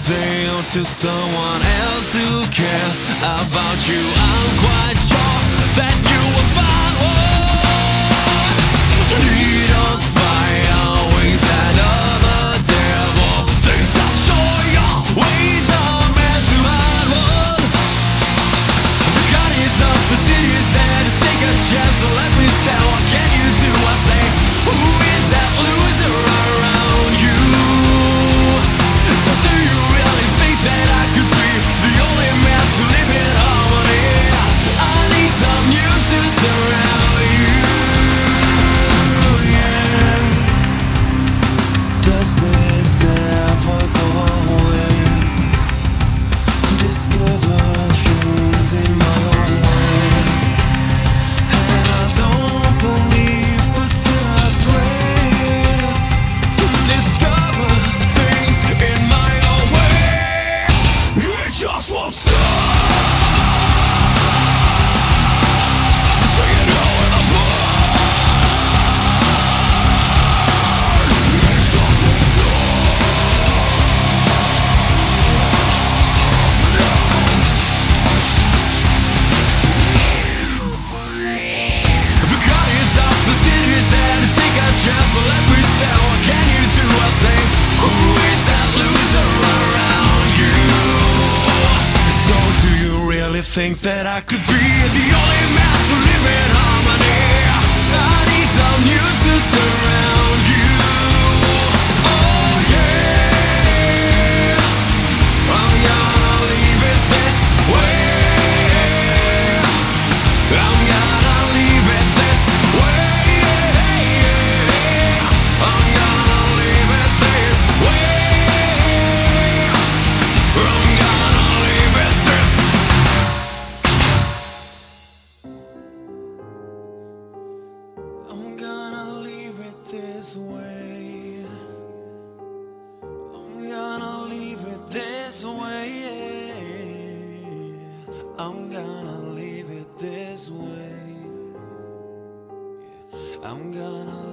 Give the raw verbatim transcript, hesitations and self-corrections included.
sail to someone else who cares about you. I'm quite sure that you will find one. Needles, fire, wings, and other devil things. I'm sure your ways are meant to hide one. The guardians of the city is there to take a chance. So let me say, what can you do? I say, who is that loser around you? So do you really think that I could be the only man to live in harmony? I need some news to surround you. Yeah. Does this ever go away? Discover things in my own way, and I don't believe, but still I pray. Discover things in my own way. It just won't stop. Take it all in the blood. It just won't stop. The guardians of the city said to take a chance. So let me say, what can you do? I say, who is that loser around you? So do you really think that I could be the only man to live in harmony? I need some news to surround you. Oh yeah, I'm gonna leave it this way. I'm gonna leave it this way. I'm gonna leave it this way. I'm gonna leave it this. I'm gonna leave it this way. I'm gonna leave it this way. I'm gonna leave it this way. I'm gonna